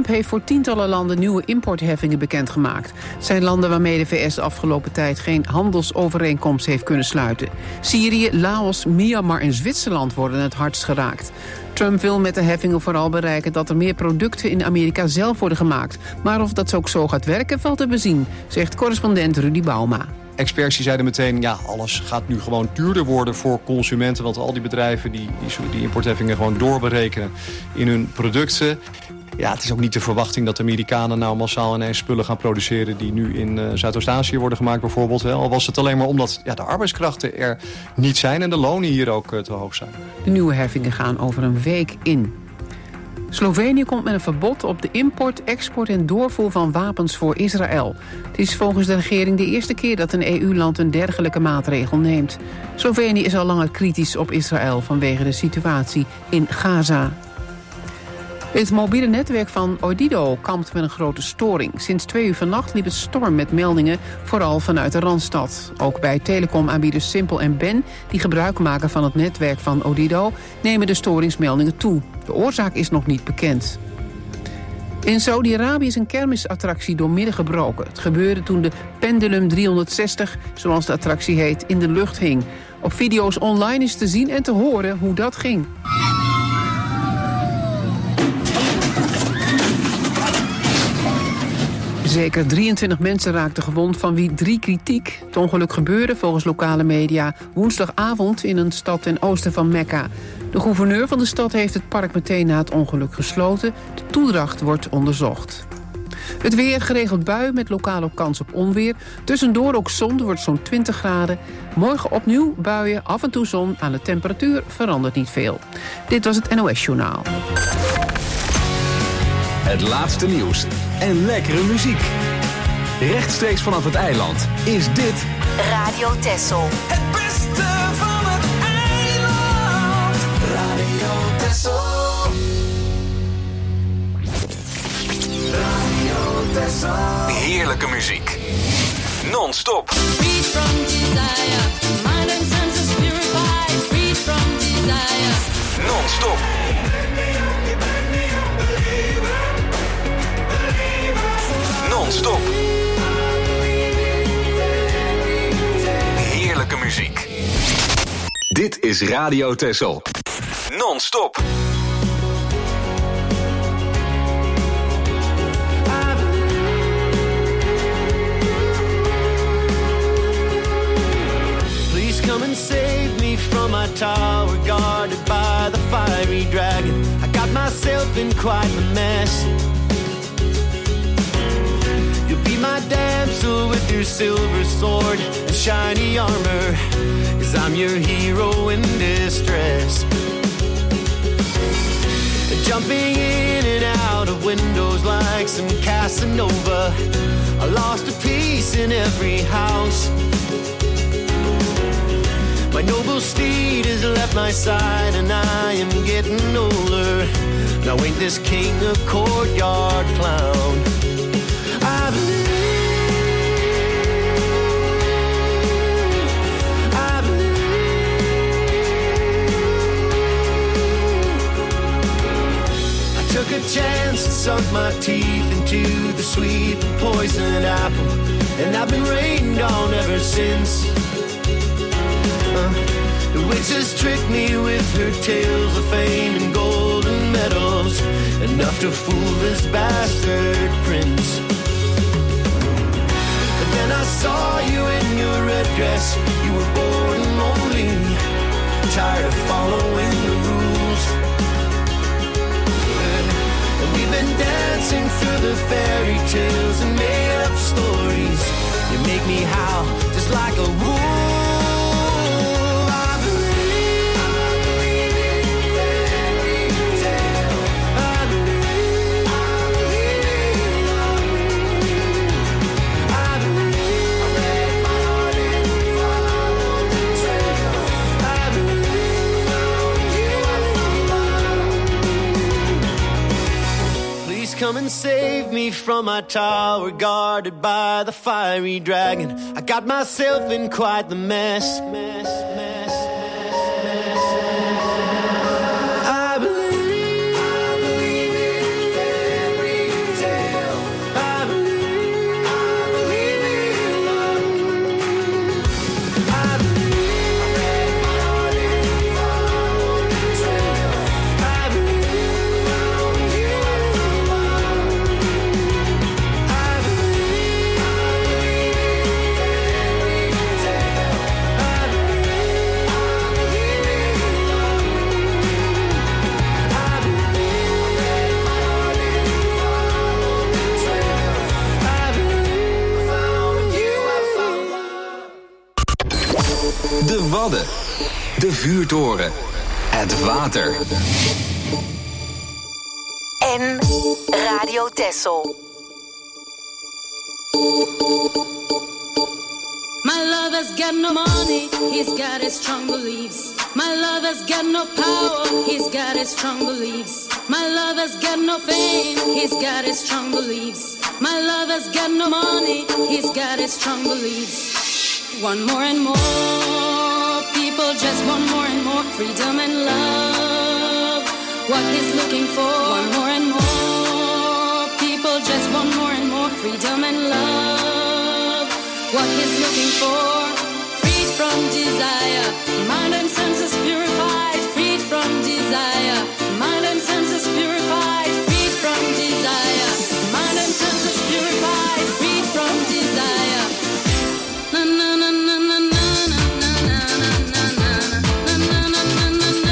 Trump heeft voor tientallen landen nieuwe importheffingen bekendgemaakt. Het zijn landen waarmee de VS de afgelopen tijd geen handelsovereenkomst heeft kunnen sluiten. Syrië, Laos, Myanmar en Zwitserland worden het hardst geraakt. Trump wil met de heffingen vooral bereiken dat er meer producten in Amerika zelf worden gemaakt. Maar of dat ook zo gaat werken valt te bezien, zegt correspondent Rudy Bauma. Experts die zeiden meteen, ja, alles gaat nu gewoon duurder worden voor consumenten. Want al die bedrijven die importheffingen gewoon doorberekenen in hun producten. Ja, het is ook niet de verwachting dat de Amerikanen nou massaal ineens spullen gaan produceren die nu in Zuidoost-Azië worden gemaakt bijvoorbeeld. Al was het alleen maar omdat de arbeidskrachten er niet zijn en de lonen hier ook te hoog zijn. De nieuwe heffingen gaan over een week in. Slovenië komt met een verbod op de import, export en doorvoer van wapens voor Israël. Het is volgens de regering de eerste keer dat een EU-land een dergelijke maatregel neemt. Slovenië is al langer kritisch op Israël vanwege de situatie in Gaza. Het mobiele netwerk van Odido kampt met een grote storing. Sinds 2 uur vannacht liep het storm met meldingen, vooral vanuit de Randstad. Ook bij telecomaanbieders Simpel en Ben, die gebruik maken van het netwerk van Odido, nemen de storingsmeldingen toe. De oorzaak is nog niet bekend. In Saudi-Arabië is een kermisattractie doormidden gebroken. Het gebeurde toen de Pendulum 360, zoals de attractie heet, in de lucht hing. Op video's online is te zien en te horen hoe dat ging. Zeker 23 mensen raakten gewond, van wie 3 kritiek. Het ongeluk gebeurde volgens lokale media woensdagavond in een stad ten oosten van Mekka. De gouverneur van de stad heeft het park meteen na het ongeluk gesloten. De toedracht wordt onderzocht. Het weer, geregeld bui met lokale kans op onweer. Tussendoor ook zon, wordt zo'n 20 graden. Morgen opnieuw buien, af en toe zon. Aan de temperatuur verandert niet veel. Dit was het NOS Journaal. Het laatste nieuws en lekkere muziek. Rechtstreeks vanaf het eiland is dit Radio Texel. Het beste van het eiland. Radio Texel. Radio Texel. heerlijke muziek. Non-stop. Freed from desire, mind and senses purified. Freed from desire. Non-stop. Non-stop. Heerlijke muziek. Dit is Radio Texel. Non-stop. Please come and save me from my tower, guarded by the fiery dragon. I got myself in quite a mess. You'll be my damsel with your silver sword and shiny armor, 'cause I'm your hero in distress. Jumping in and out of windows like some Casanova, I lost a piece in every house. My noble steed has left my side and I am getting older. Now ain't this king a courtyard clown? I believe, I believe. I took a chance and sunk my teeth into the sweet and poisoned apple, and I've been rained on ever since. The witch has tricked me with her tales of fame and golden medals, enough to fool this bastard prince. But then I saw you in your red dress, you were born lonely, tired of following the rules. And we've been dancing through the fairy tales and made up stories. You make me howl just like a wolf. Come and save me from my tower, guarded by the fiery dragon. I got myself in quite the mess. I believe in fairy Wadden. De vuurtoren. Het water. En Radio Texel. My lover's got no money, he's got his strong beliefs. My lover's got no power, he's got his strong beliefs. My lover's got no fame, he's got his strong beliefs. My lover's got no money, he's got his strong beliefs. Want more and more, people just want more and more freedom and love. What he's looking for, want more and more, people just want more and more freedom and love. What he's looking for, freed from desire, mind and senses purified, freed from desire, mind and senses purified, freed from desire, mind and senses purified, freed from desire. Na na na na na na na na na na na na na na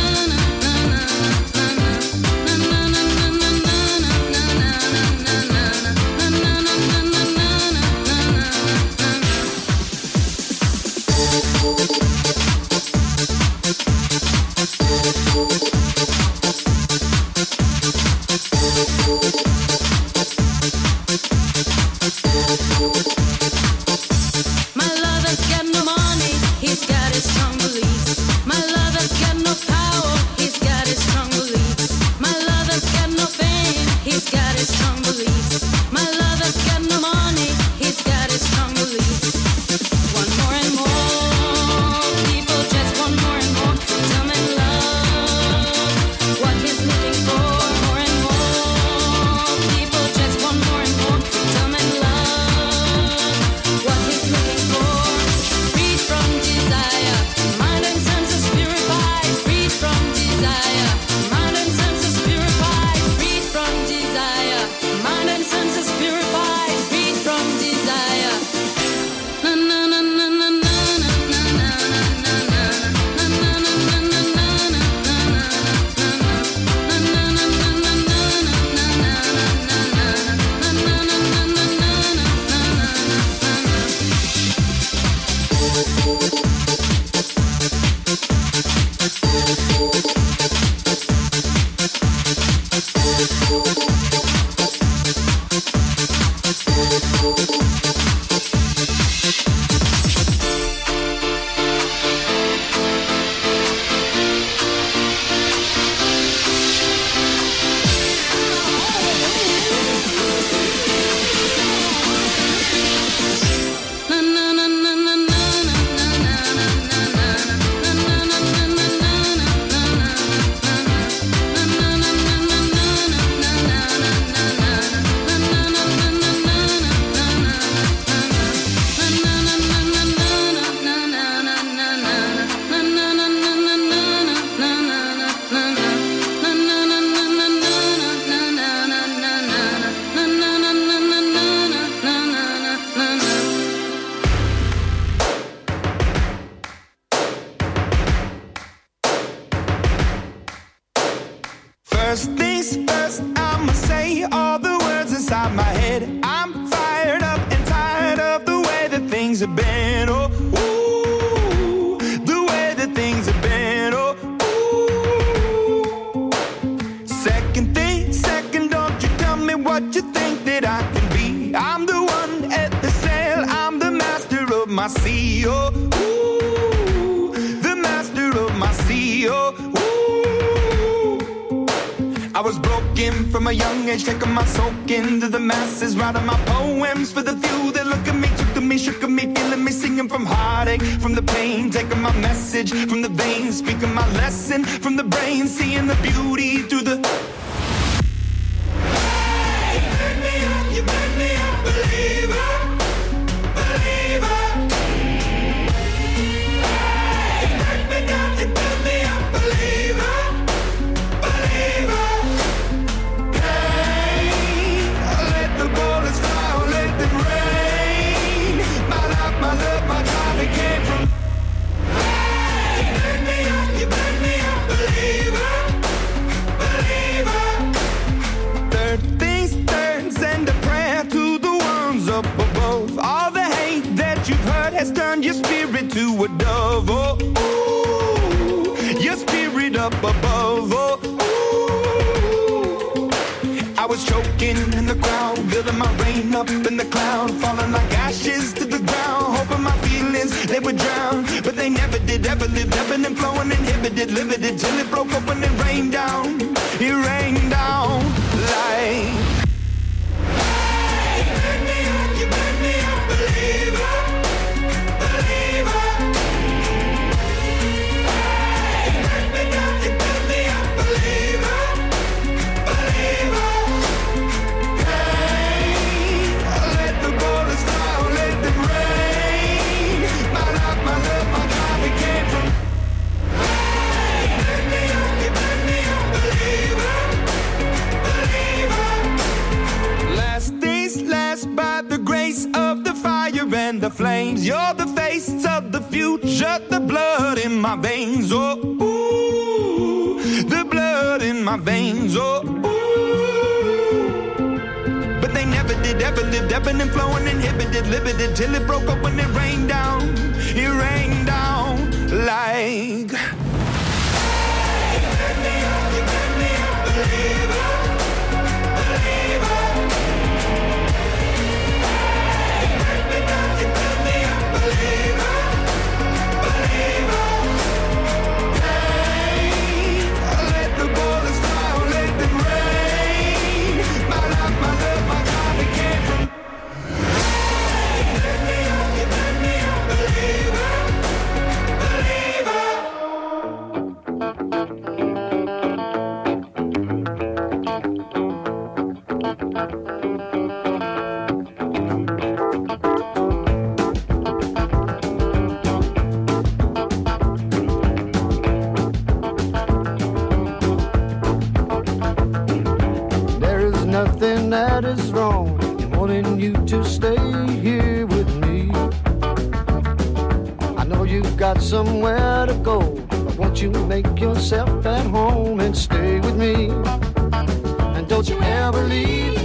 My lover's got no money, he's got his strong beliefs. My lover's got no power, he's got his strong beliefs. My lover's got no fame, he's got his strong beliefs. My lover's got no money, he's got his strong beliefs. Want more and more, people just want more and more freedom and love. What he's looking for, more and more, people just want more and more freedom and love. What he's looking for, freed from desire, mind and senses purified, freed from desire, mind and senses purified, freed from desire, mind and senses purified, freed from desire. Na na na na na na na na na na First things first, I'ma say all the words inside my head. I'm fired up and tired of the way that things have been. Oh, ooh, the way that things have been. Oh, ooh. Second thing, second, don't you tell me what you think that I can be. I'm the one at the sail, I'm the master of my sea. Oh, ooh, the master of my sea. Oh, ooh. I was broken from a young age, taking my soak into the masses, writing my poems for the few that look at me, took to me, shook at me, feeling me, singing from heartache, from the pain, taking my message from the veins, speaking my lesson from the brain, seeing the beauty through the... Hey, you make me up, you make me a believer, believer. Hey, you break me down, you build me a believer, believer. My love, my drive, it came from. Hey, you burn me up, believer, believer. crowd, building my rain up in the cloud, falling like ashes to the ground, hoping my feelings, they would drown, but they never did, ever lived, ebbing and flowing, inhibited, limited, till it broke open and rained down, it rained down like, hey, you burn me up, believer, believer, hey, you burn me down, you burn me up, believer, believer, hey, let the bullets fly, let them rain, my love, my God, we came from, hey, you burn me up, believer, believer. Last days last by the grace of the fire and the flames. You're the face of the future, the blood in my veins. Oh, ooh, the blood in my veins. Oh, ooh. But they never did, ever lived, ebbing and flowing, inhibited, limited, till it broke up when it rained down. It rained down like. Hey, you burn me up, believer, believer. Believer, believer, hey, let the bullets fly, let them rain, my love, my God, we came from, hey, you burn me up, believer, believer. Nothing that is wrong in wanting you to stay here with me. I know you've got somewhere to go, but won't you make yourself at home and stay with me? And don't you ever leave.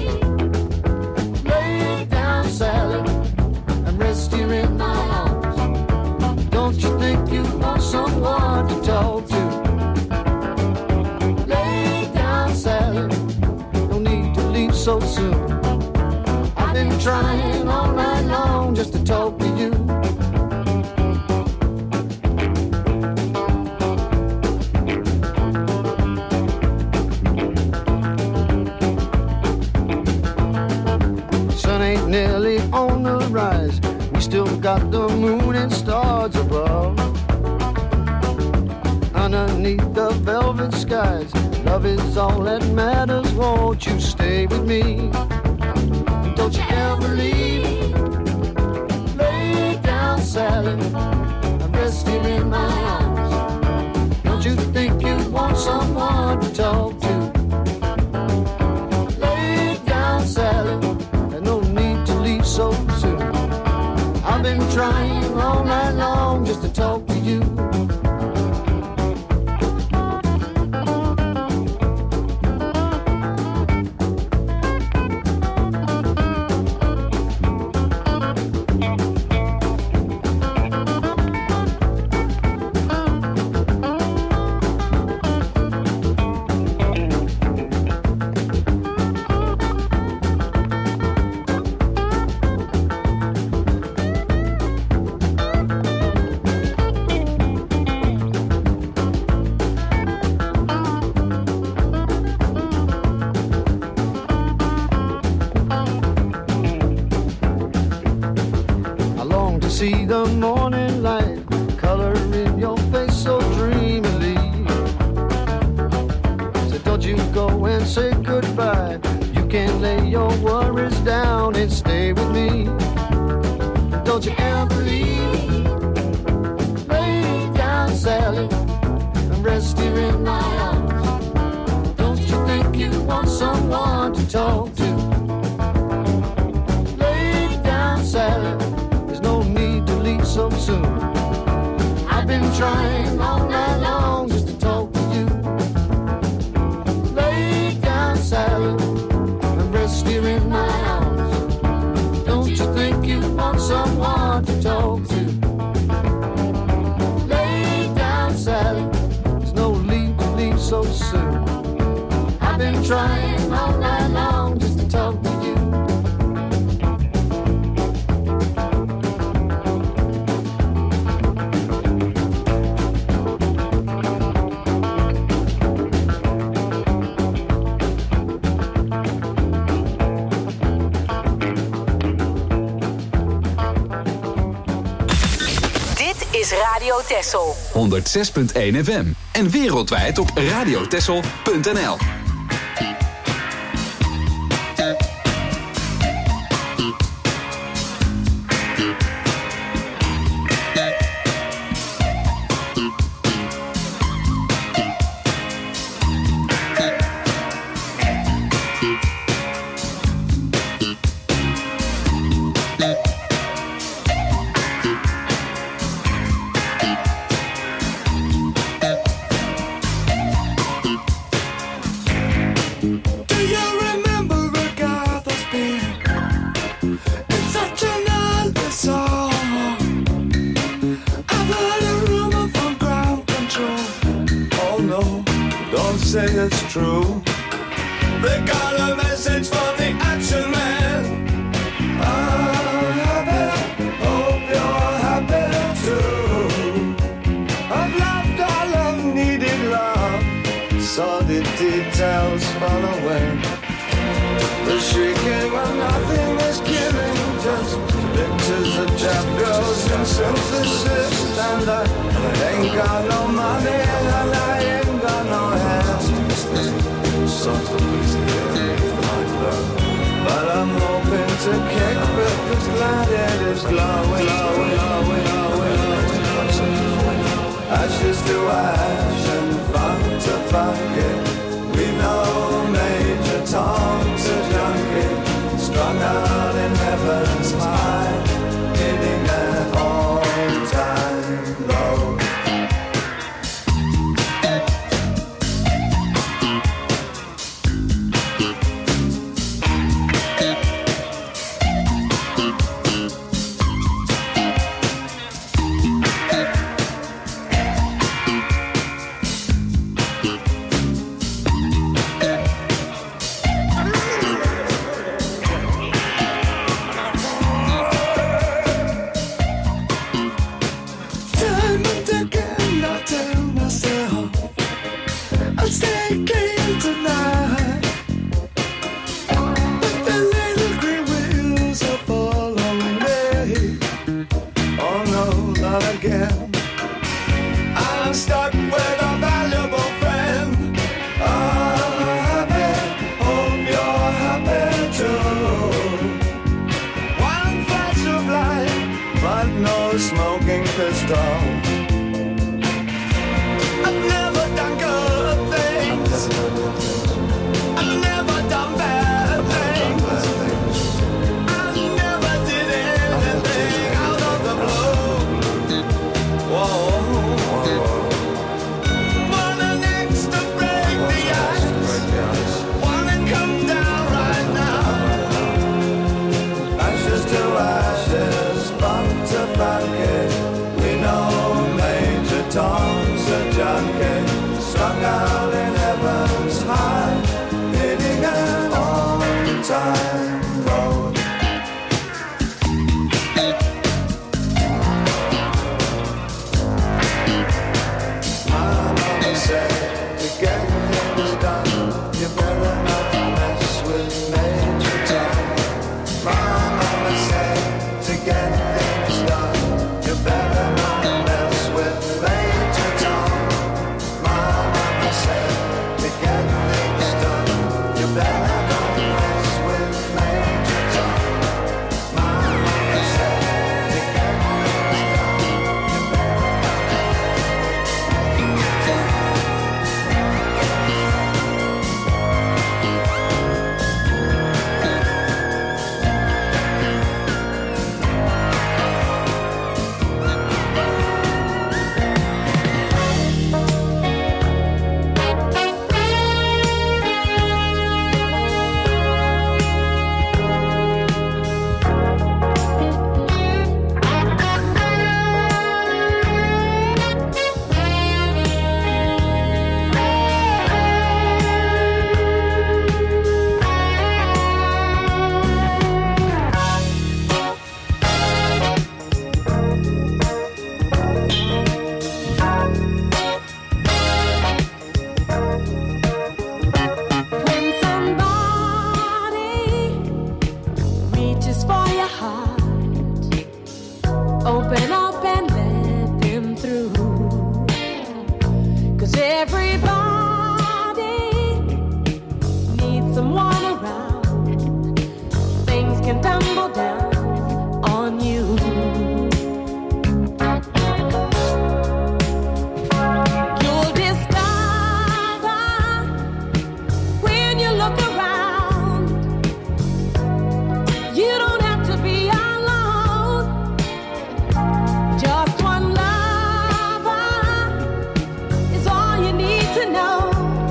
Lay down, Sally, and rest here in my arms. Don't you think you want someone to talk to? Lay down, Sally, so soon. I've been trying all night long just to talk to you. Sun ain't nearly on the rise. We still got the moon and stars above. Underneath the velvet skies, love is all that matters. Won't you stay with me? Don't you ever leave. Lay down, Sally, and rest here in my arms. Don't you think you want someone to talk to? Lay down, Sally, there's no need to leave so soon. I've been trying all night long just to talk to you. See the morning light color in your face so dreamily. So don't you go and say goodbye. You can lay your worries down and stay with me. Don't you ever leave. Lay down, Sally, and rest here in my arms. Don't you think you want someone to talk to? Lay down, Sally, so soon. I've been trying all night long just to talk to you. Lay down, Sally, and rest here in my arms. Don't you think you want someone to talk to? Lay down, Sally, there's no need to leave so soon. I've been trying all night long just to talk to you. is Radio Texel. 106.1 FM. En wereldwijd op radiotexel.nl. Say it's true. They got a message from the action man. I'm happy, hope you're happy too. I've loved all I've needed love, saw the details fall away. The shrieking when nothing is killing, just pictures of chap girls and synthesis. And I ain't got no money and I ain't got no hands. But I'm hoping to kick because glad it is glowing. Ashes to ash and funk to funk it. We know Major Tom's a junkie, strung out in heaven's high, hitting an all-time low. Open up and let them through. 'Cause everybody needs someone around. Things can tumble down on you. You'll discover when you look around, you don't have to be alone. Just one lover is all you need to know.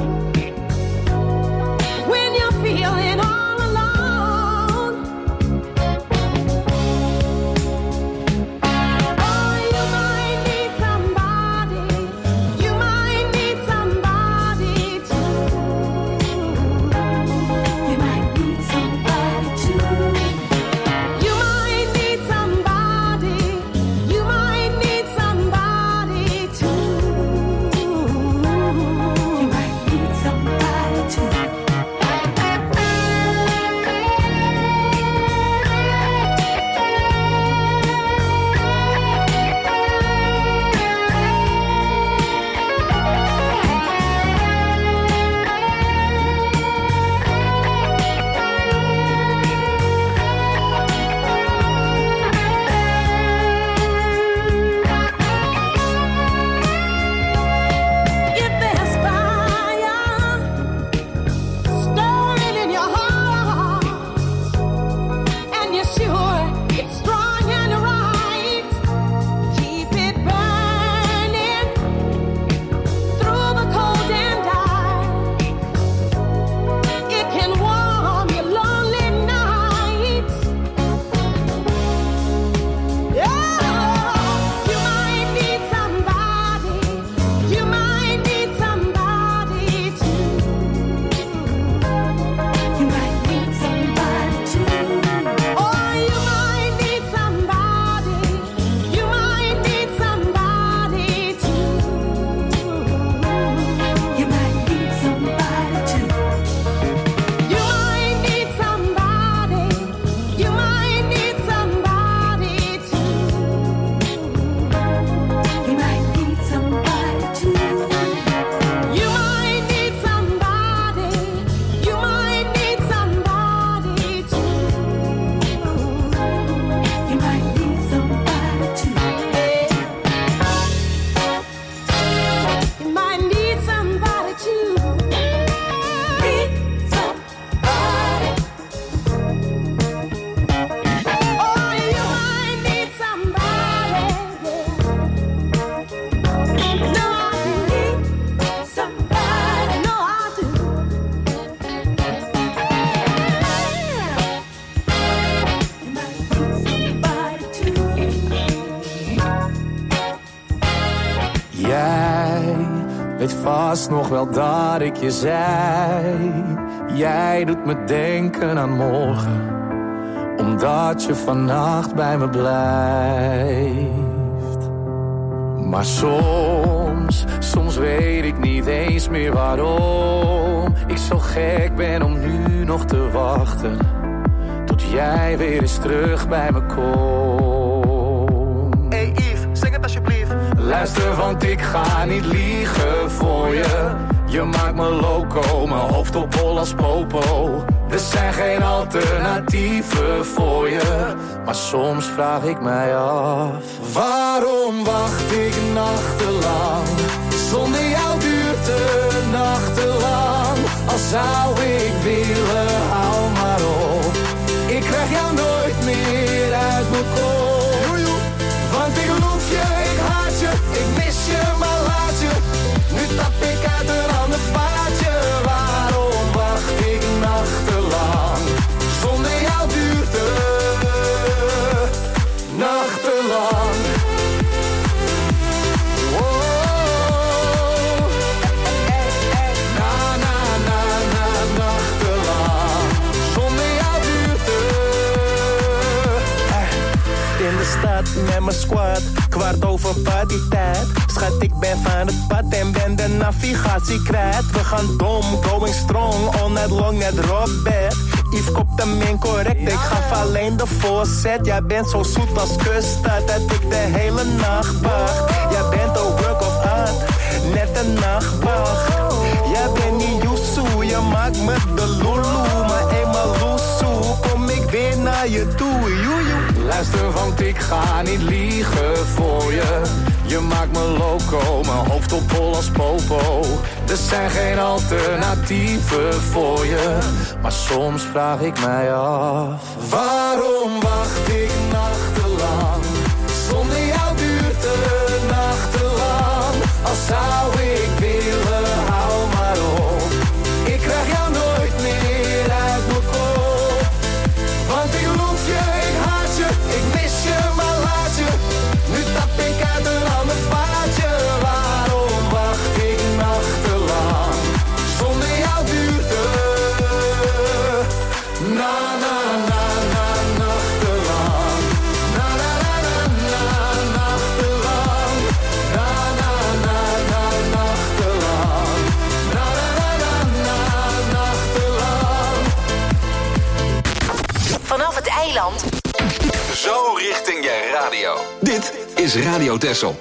When you're feeling all alone, oh, you might need somebody. You might need somebody too. You might need somebody too. You might need somebody. You might need somebody too. You might need somebody too. If there's fire stirring in your heart, and you're sure it's strong and right, keep it burning through the cold and dark. It can warm your lonely nights. You might need somebody. You might need somebody too. You might need somebody too. Oh, you might need somebody. You might need somebody too. You might need somebody too. You might need somebody. You might need somebody too. You might need somebody too. You might need somebody. You might need somebody too. You might need somebody too. You might need somebody too. Need somebody. Oh, you might need somebody. No, I need somebody. No, I do. You might need somebody too. Jij weet vast nog wel dat ik je zei. Jij doet me denken aan morgen, omdat je vannacht bij me blijft. Maar soms weet ik niet eens meer waarom ik zo gek ben om nu nog te wachten tot jij weer eens terug bij me komt. Hey Yves, zing het alsjeblieft. Luister, want ik ga niet liegen voor je. Je maakt me loco, mijn hoofd op hol als popo. Er zijn geen alternatieven voor je. Maar soms vraag ik mij af, waarom wacht ik nachtenlang? Zonder jou duurt de nachtenlang. Al zou ik willen, hou maar op. Ik krijg jou nooit meer uit mijn kop. Want ik loef je, ik haat je, ik mis je, maar laat je. Nu tap ik uit een ander vaatje. Waarom wacht ik nachtenlang? Zonder jou duurt het nachtenlang. Nachtenlang. Zonder jou duurt het. In de stad met mijn squad, 15:15 partytijd. Schat, ik ben van het pad en ben de navigatie kwijt. We gaan dom, going strong, all night long, net rockbed. Yves kopt hem in correct, ik gaf alleen alleen de voorzet. Jij bent zo zoet als custard dat ik de hele nacht wacht. Jij bent een work of art, net een nachtwacht. Jij bent niet Yusu, je maakt me de lulu. Maar eenmaal loesoe, kom ik weer naar je toe. Luister, want ik ga niet liegen voor je. Je maakt me loco, mijn hoofd op hol als popo. Er zijn geen alternatieven voor je. Maar soms vraag ik mij af, waarom wacht ik nachtenlang? Zonder jou duurt de nachtenlang. Al zou ik willen, hou maar op. Ik krijg jou nooit meer uit mijn kop. Want ik loef je, ik haat je, ik mis je, maar laat je. Nu tap ik uit een ander vaatje. Waarom wacht ik nachtenlang? Zonder jou duurt het na na na na nachtenlang. Na na na na na nachtenlang. Na na na na nachtenlang. Na na na na nachtenlang. Vanaf het eiland. Zo richting je radio. Dit is Radio Texel.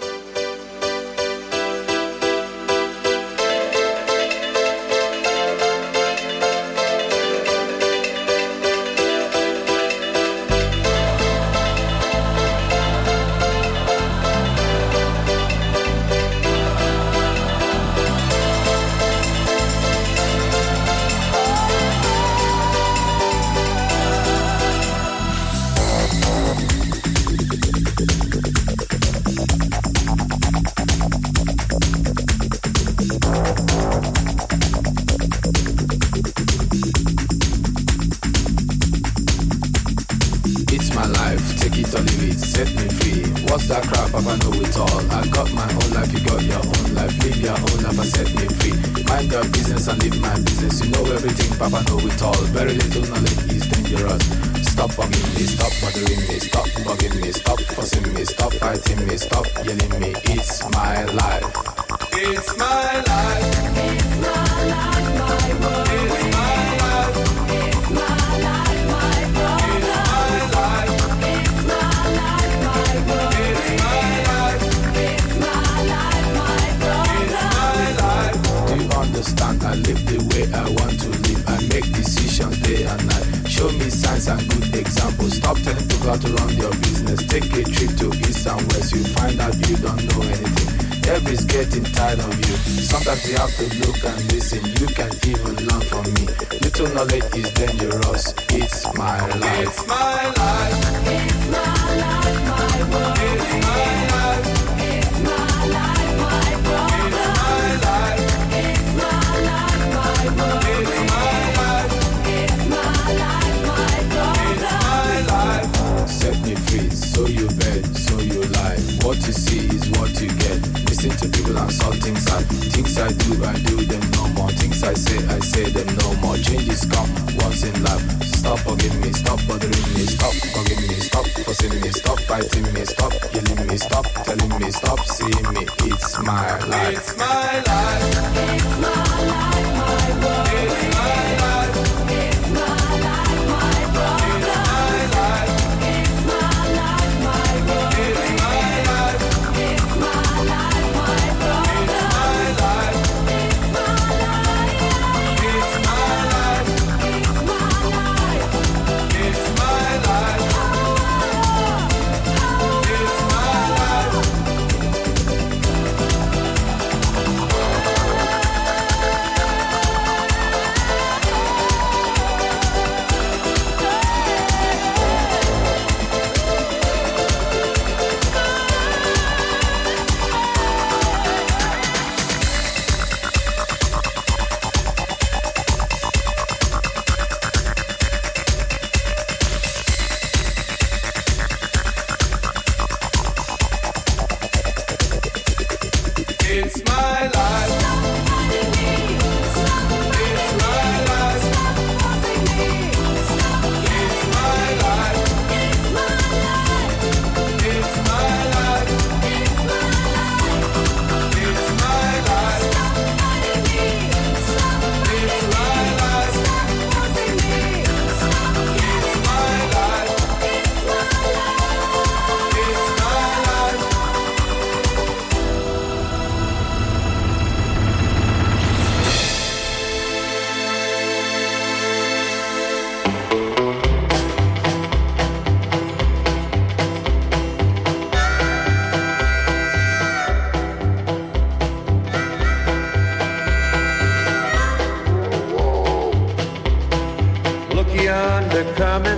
they're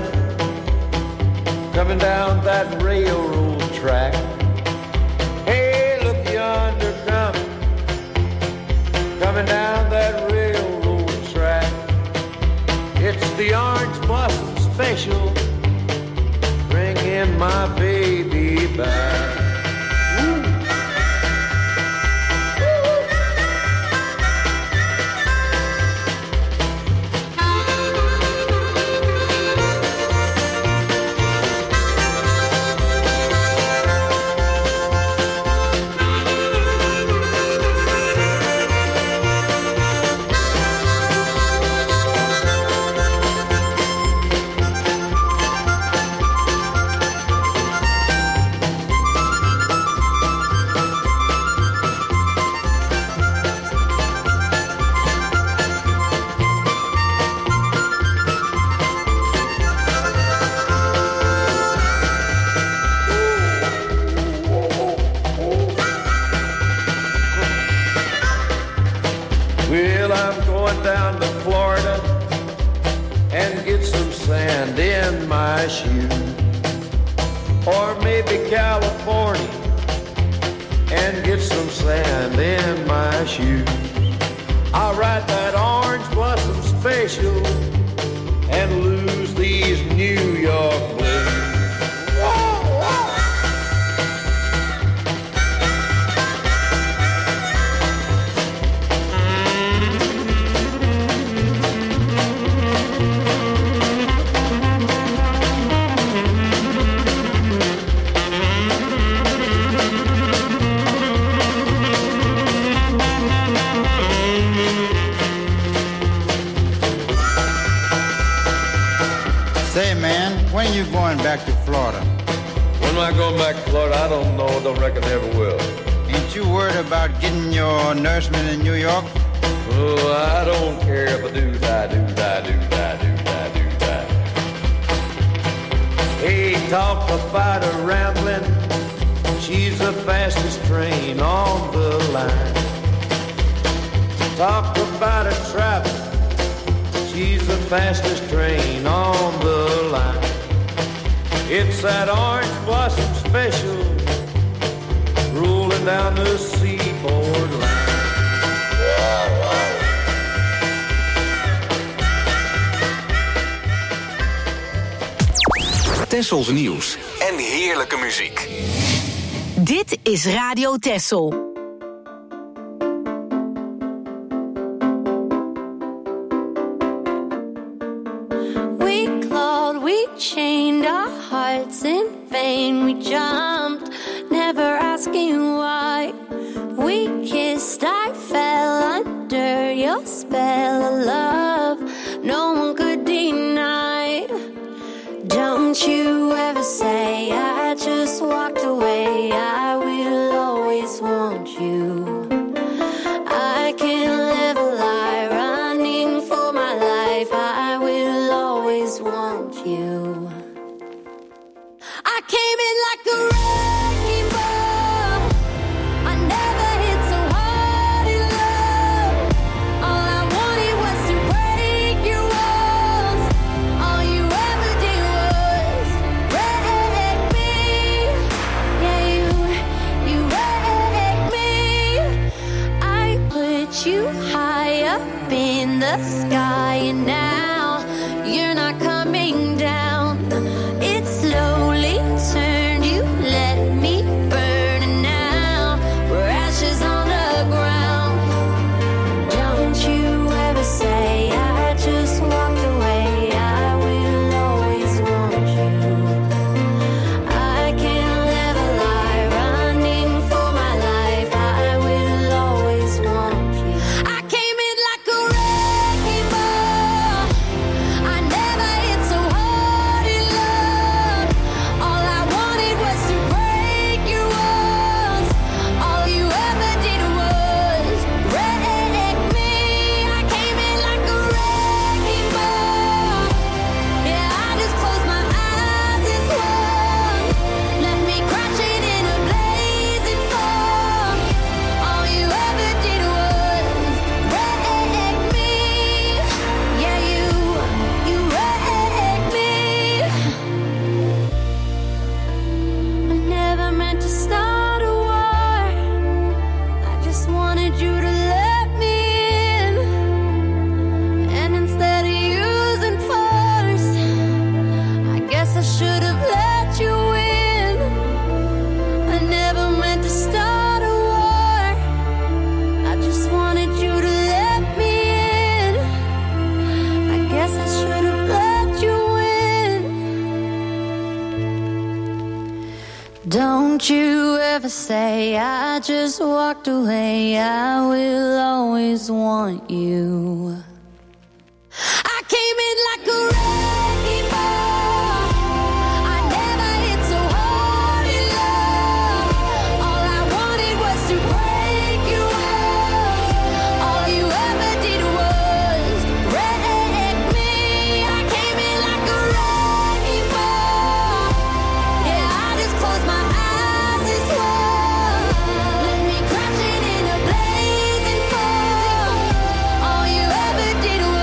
coming down that railroad track. Hey, look yonder coming down that railroad track. It's the Orange Blossom Special, bringing my baby back. Down to Florida and get some sand in my shoe, or maybe California and get some sand in my shoe. I'll ride that Orange Blossom Special and lose these New York blues. Say, man, when are you going back to Florida? When am I going back to Florida? I don't know. Don't reckon I ever will. Ain't you worried about getting your nourishment in New York? Oh, I don't care if I do that, do that, do that, do that, do that. Hey, talk about her rambling. She's the fastest train on the line. Talk about her traveling. She's the fastest train on the line. It's that Orange Blossom Special rolling down the seaboard line. Tessels nieuws en heerlijke muziek. Dit is Radio Tessel. Chained our hearts in vain. We jumped, never asking why. We kissed, I fell under your spell of love. No one could deny. Don't you ever say I just walked away. I will always want you. I can't live a lie running for my life. I will always want you. I came in like a wrecking ball. I never hit so hard in love. All I wanted was to break your walls. All you ever did was wreck me. should have let you in. I never meant to start a war. I just wanted you to let me in. I guess I should have let you in. Don't you ever say I just walked away. I will always want you. I came in like a wrecking ball. I never hit so hard in love. All I wanted was to break you off. All you ever did was wreck me. I came in like a wrecking ball. Yeah, I just closed my eyes and swore. Let me crashing in a blazing fall. All you ever did was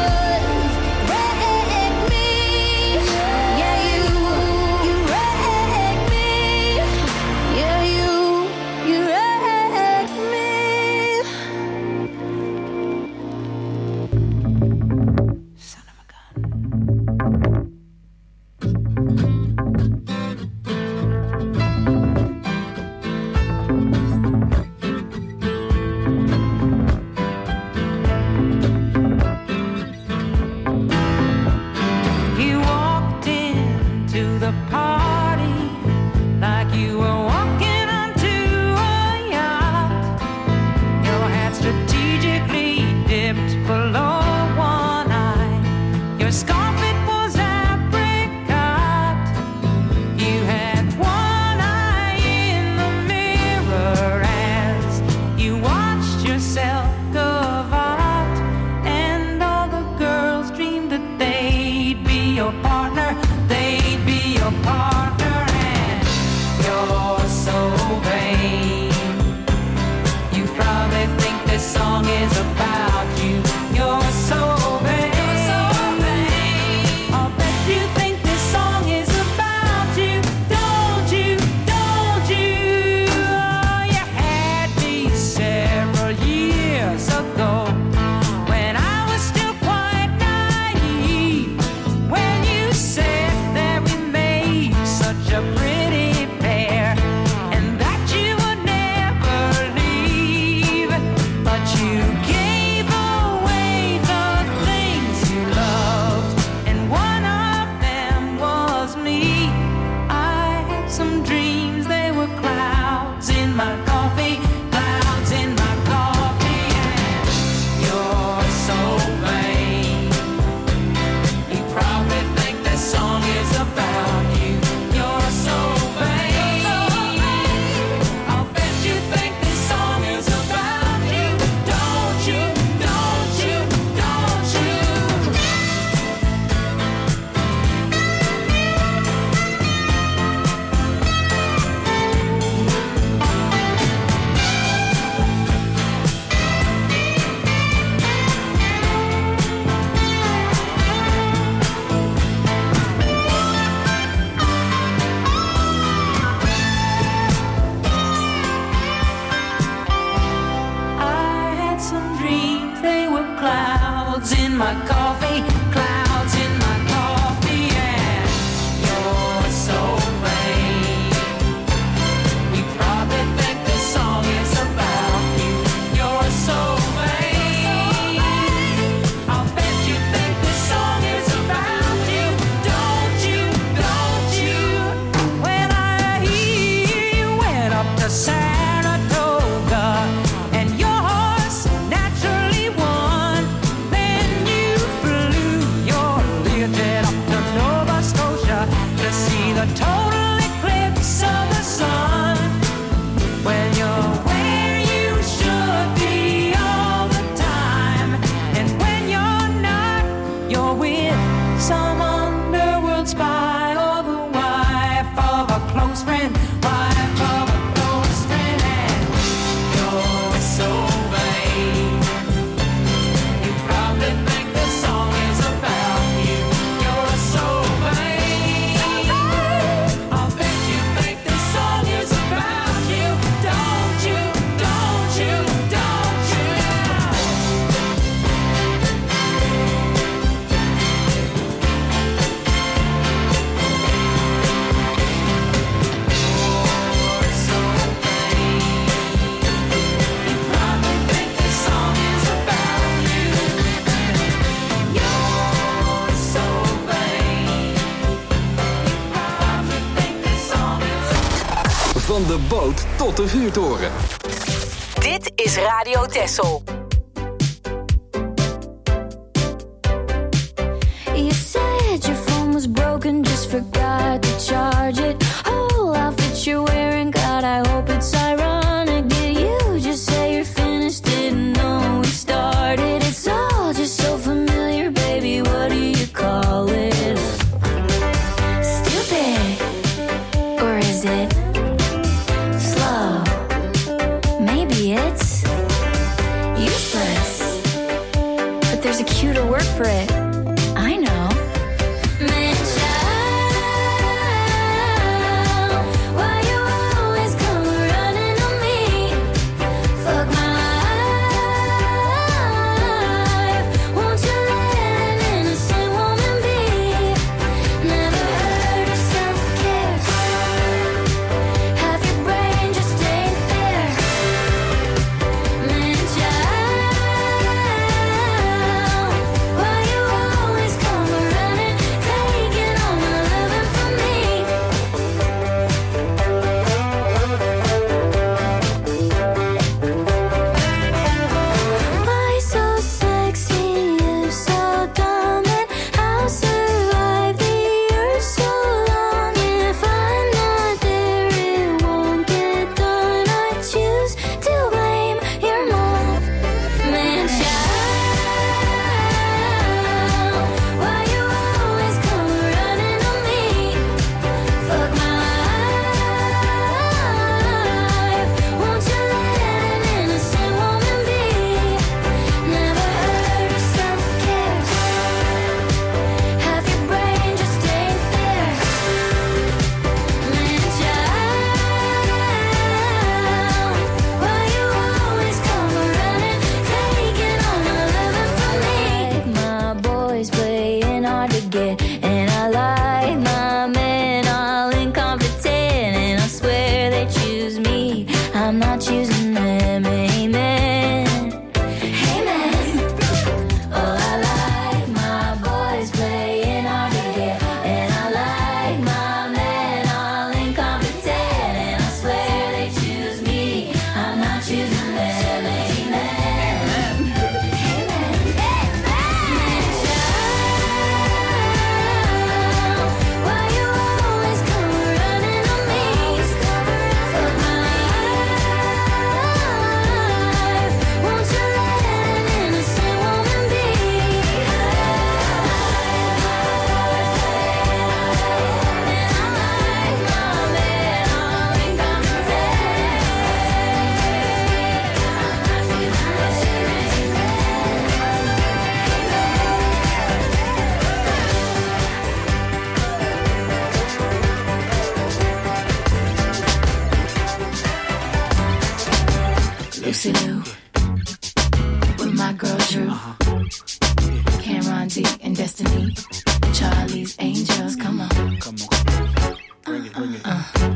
Van de boot tot de vuurtoren. Dit is Radio Texel. You said your phone was broken, just forgot to charge it. Oh, outfit you're wearing, God, I hope it's ironic. Did you just say you're finished? Didn't know we started. It's all just so familiar, baby. What do you call it? Stupid, or is it slow? Maybe it's useless, but there's a cuter word for it. I know. Lucy Liu with my girl Drew, Cameron D and Destiny, Charlie's Angels. Come on, bring it.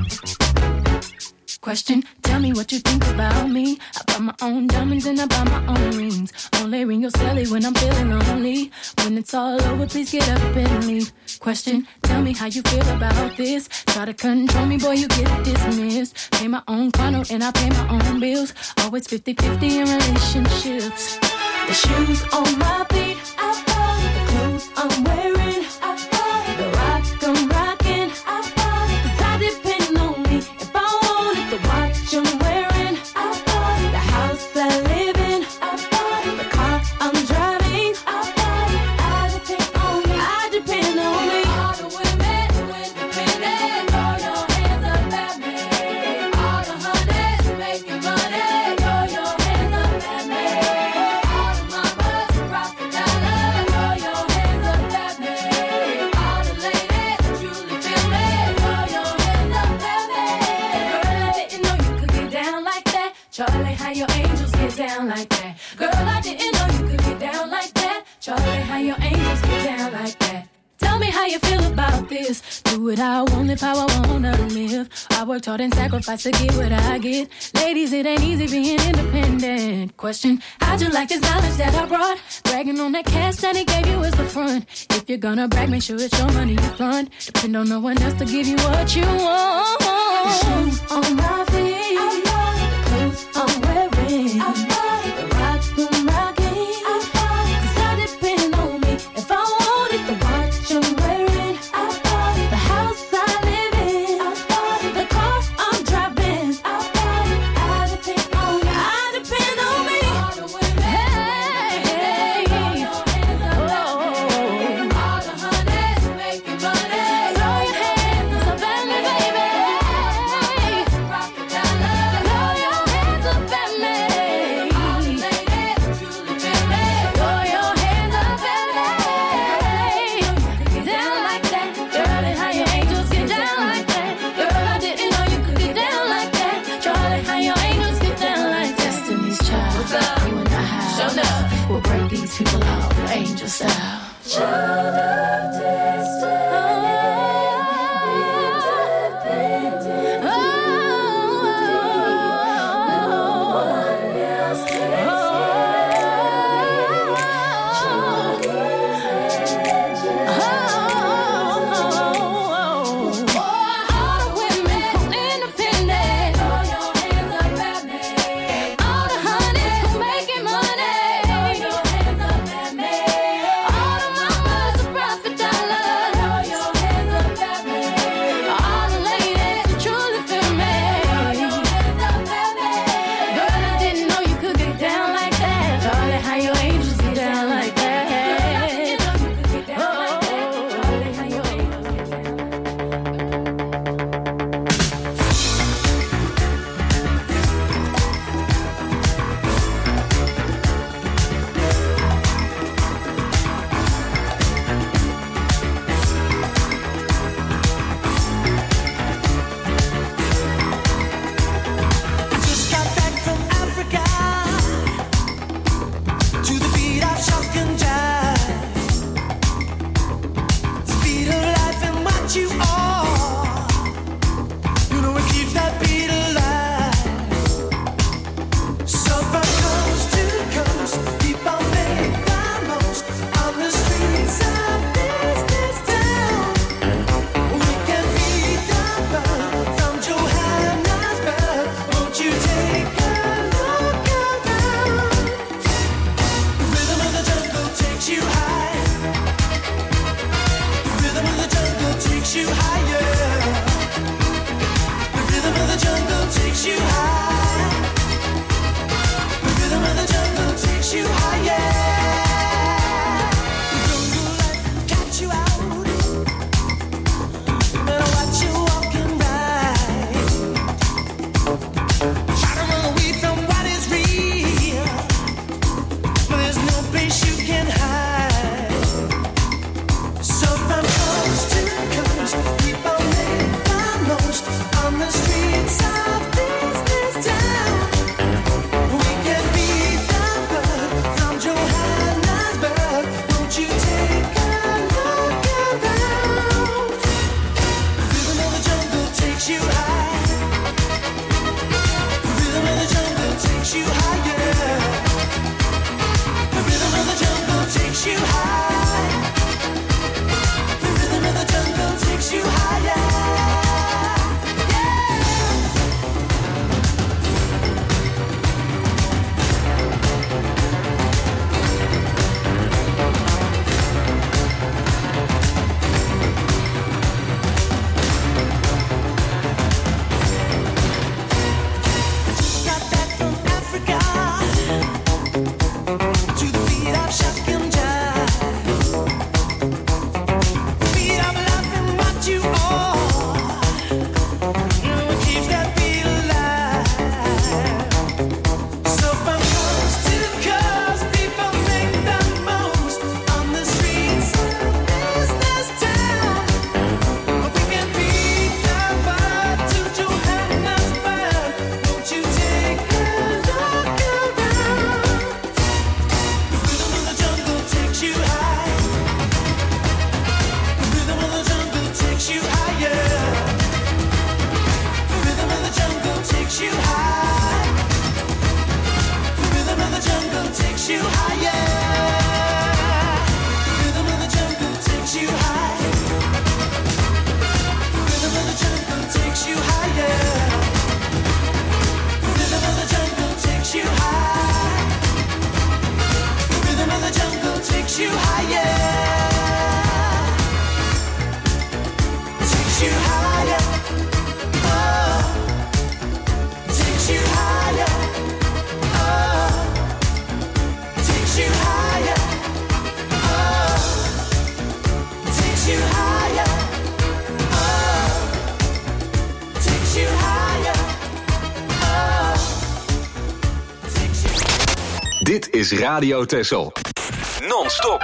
Question, tell me what you think about me. I buy my own diamonds and I buy my own rings. Only ring your celly when I'm feeling lonely. When it's all over, please get up and leave. Question, tell me how you feel about this. Try to control me, boy, you get dismissed. Pay my own condo and I pay my own bills. Always 50-50 in relationships. The shoes on my feet, I bought. The clothes I'm wearing, I bought. The rock I'm rocking, I bought. 'Cause I depend on me. If I wanted the watch I'm wearing, I bought. The house I live in, I bought. The car I'm driving, I bought. I depend on me. I depend on me. All the women who independent, throw your hands up at me. All the hunters making money, throw your hands up at me. All the mamas who rock the dollar, throw your hands up at me. All the ladies who truly feel me, throw your hands up at me. Girl, I didn't know you could get down like that. Charlie, how your angels get down like that. Girl, I didn't know you could get down like that. Charlie, how your angels get down like that. Tell me how you feel about this. Do what I want, live how I wanna live. I worked hard and sacrificed to get what I get. Ladies, it ain't easy being independent. Question, how'd you like this knowledge that I brought? Bragging on that cash that he gave you is the front. If you're gonna brag, make sure it's your money you fund. Depend on no one else to give you what you want. Shoes on my feet, clothes I'm wearing, the rock I'm rocking. 'Cause I depend on me if I want it. The watch I'm wearing, the house I live in, the car I'm driving. I depend on me. I depend on me. Hey, all the honeys making money. Throw your hands up at me, baby. Rock it down, throw your hands up at me. All the ladies truly feel me. Throw your hands up at me. Get down like that, Charlie. How your angels get down like that, girl? I didn't know you could get down like that, Charlie. How your angels get down like that. Destiny's Child. What's up? You and I have. Show up. We'll break these people out, angel style. Child of destiny, independent. No one else takes all the women independent. Throw your hands up at me. All the honeys who making money. Throw your hands up at me. All the mamas Dit is Radio Texel. Non-stop.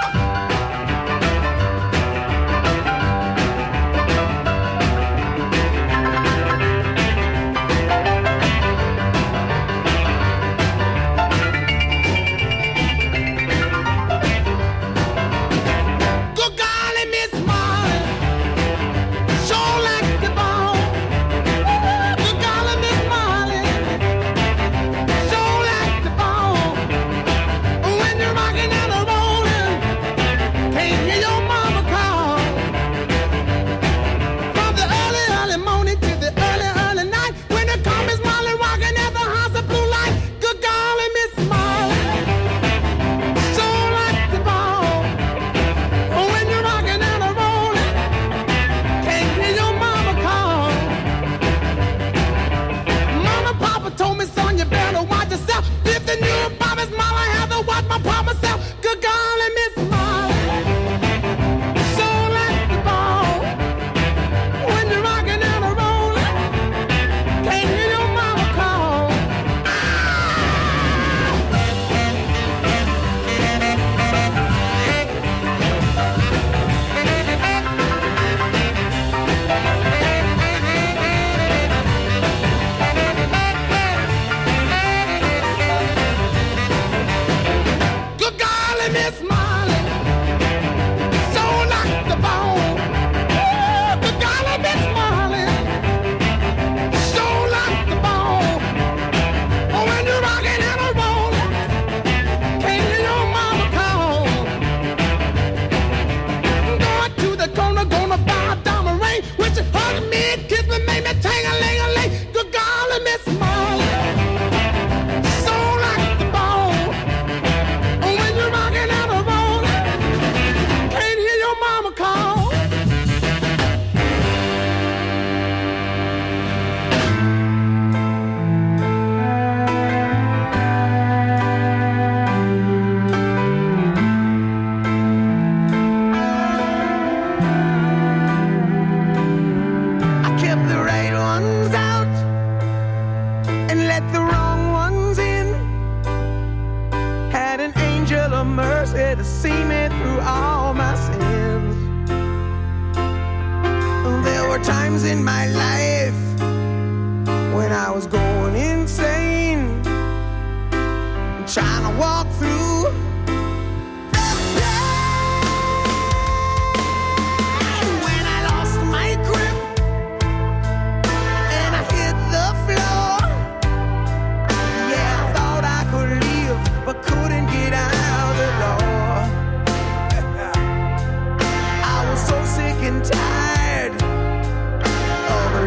Tired of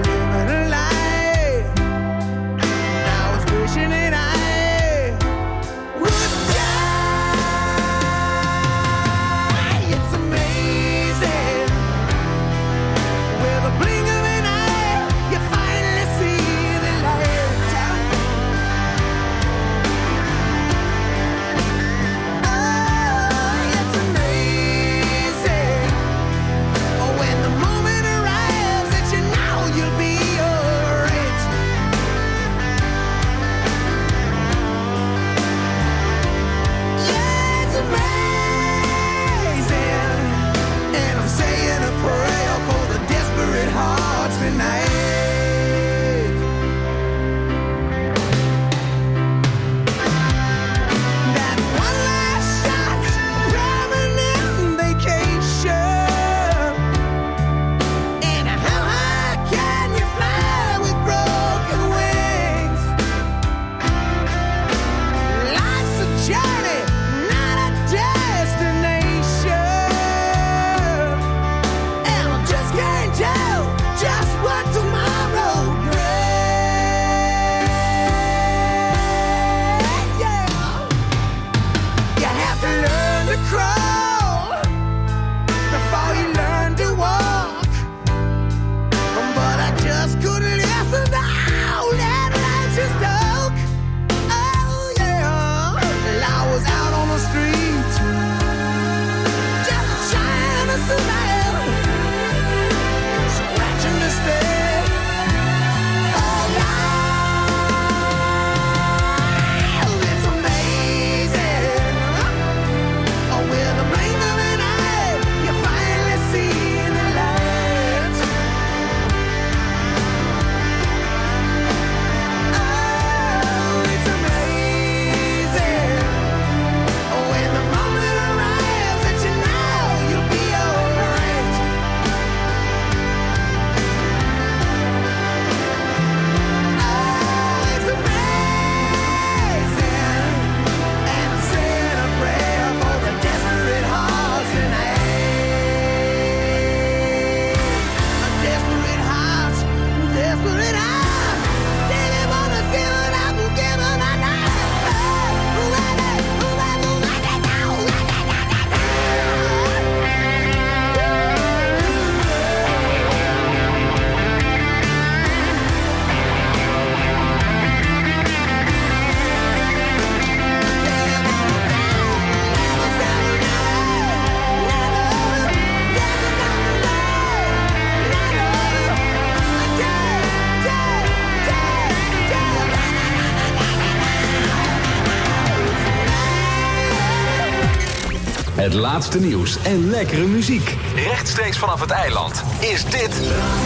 Het laatste nieuws en lekkere muziek. Rechtstreeks vanaf het eiland is dit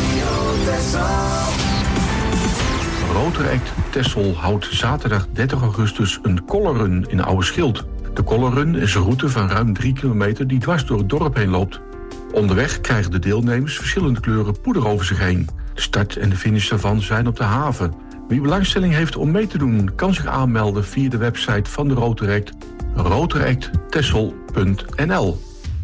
Rotor Act Texel houdt zaterdag 30 augustus een colorrun in Oude Schild. De colorrun is een route van ruim 3 kilometer die dwars door het dorp heen loopt. Onderweg krijgen de deelnemers verschillende kleuren poeder over zich heen. De start en de finish daarvan zijn op de haven. Wie belangstelling heeft om mee te doen, kan zich aanmelden via de website van de Rotor Act, rotoracttexel.nl.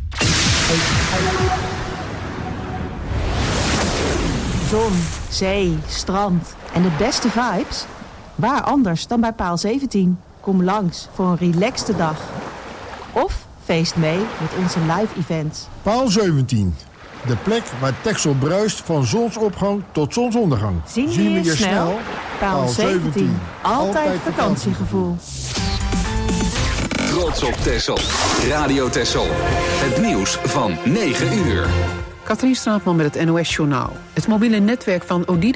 Zon, zee, strand en de beste vibes? Waar anders dan bij Paal 17? Kom langs voor een relaxte dag. Of feest mee met onze live events. Paal 17. De plek waar Texel bruist van zonsopgang tot zonsondergang. Zien we je snel? Paal 17. Altijd vakantiegevoel. Trots op Texel. Radio Texel. Het nieuws van 9 uur. Katrien Straatman met het NOS-journaal. Het mobiele netwerk van Odido